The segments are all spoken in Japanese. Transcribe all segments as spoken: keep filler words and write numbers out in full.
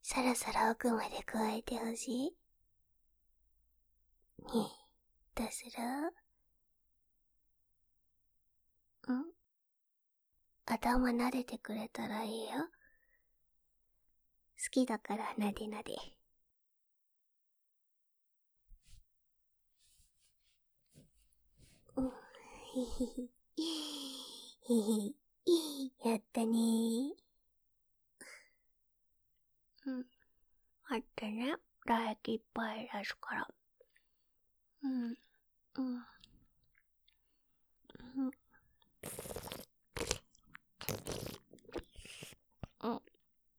そろそろ奥まで加えてほしい。ねえ、どうする？ん？頭撫でてくれたらいいよ。好きだからなでなで。うん、ひひひ。ひひ。やったねー。うん。待ってね。唾液いっぱい出すから。うん。うん。うん。うん。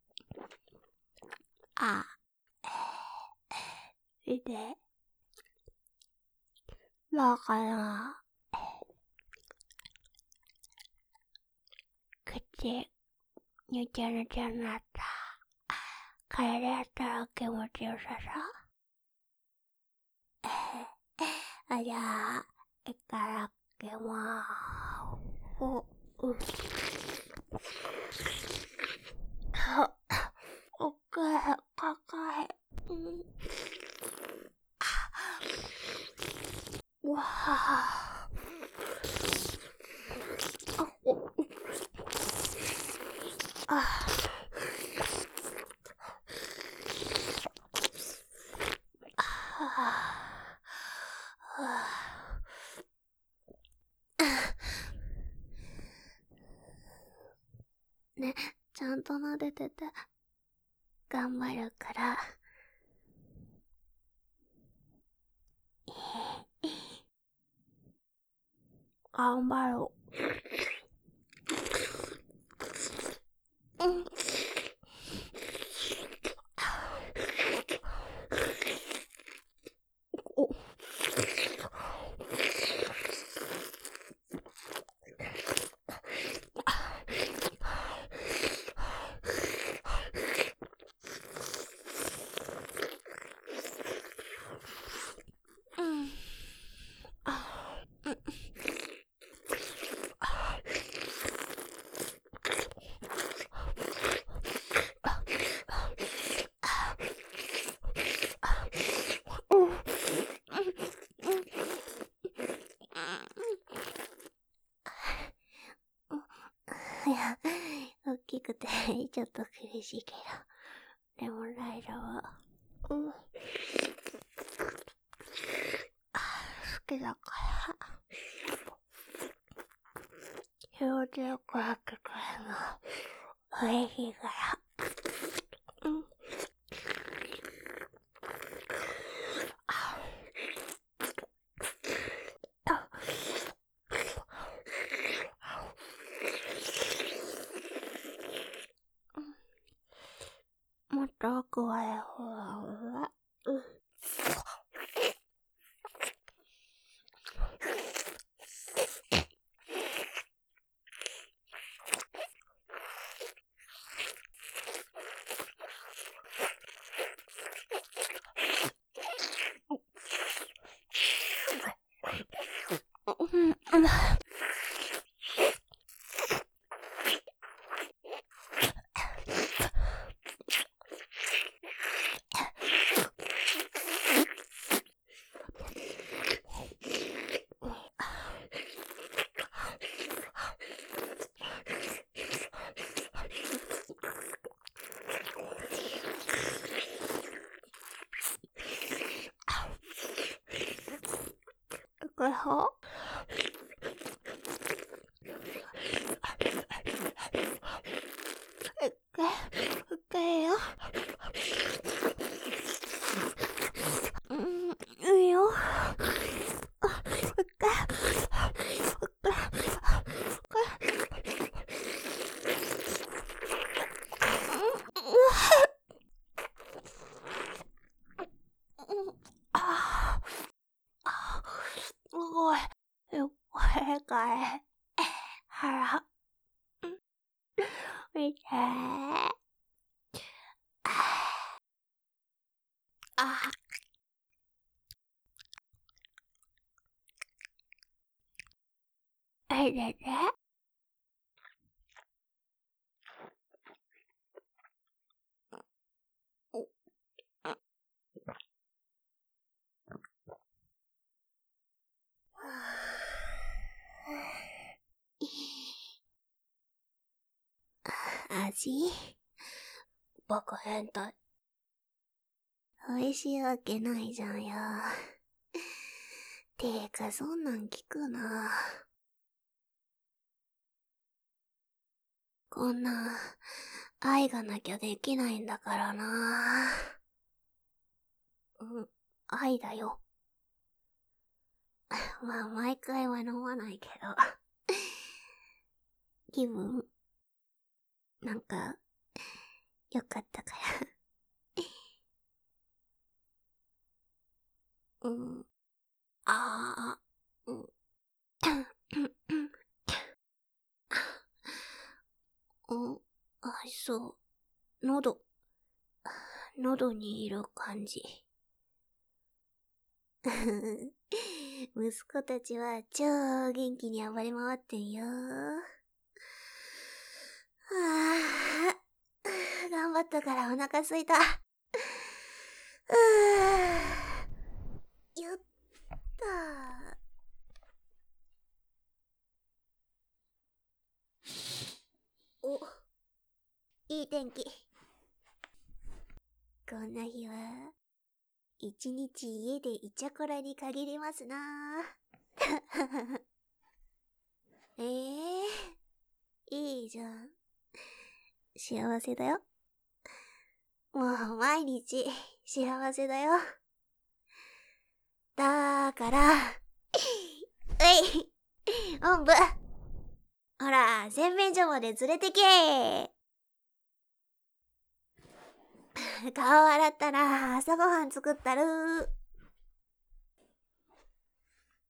あ。見て。どうかな？口、ぬちゃぬちゃになった。体やったら気持ちよさそう。あ、じゃあ、いただきまーす。お、う。は、おかえ、かかえ。うん。わあ。あ、お。あ。ね、ちゃんと撫でてて。頑張るから。頑張ろう。うん。お。うん。あ、うん。いや、大きくてちょっと苦しいけど、でも大丈夫。うん。好きだから。気持ちよくやってくれるの嬉しいから。うん。もっと奥までほらほら。うん。うん。これほいっかい、いっかいよ。うん、いいよ。あ、いっかい。ああ、すごい。いっぱいかい。腹。見て。あ、えれれ。 味？バカ変態。美味しいわけないじゃんよ。てか、そんなん聞くな。こんな、愛がなきゃできないんだからな。うん、愛だよ。まあ、毎回は飲まないけど。気分、なんか、よかったから。うん。ああ、うん。うん、あ、そう。喉、喉にいる感じ。息子たちは超元気に暴れ回ってんよ。はぁ、頑張ったからお腹すいた。うー、やったー。お、いい天気。こんな日は、一日家でイチャコラに限りますな。ええー、いいじゃん。幸せだよ。もう毎日幸せだよ。だから、えい、おんぶ。ほら、洗面所まで連れてけー。顔洗ったら朝ごはん作ったる。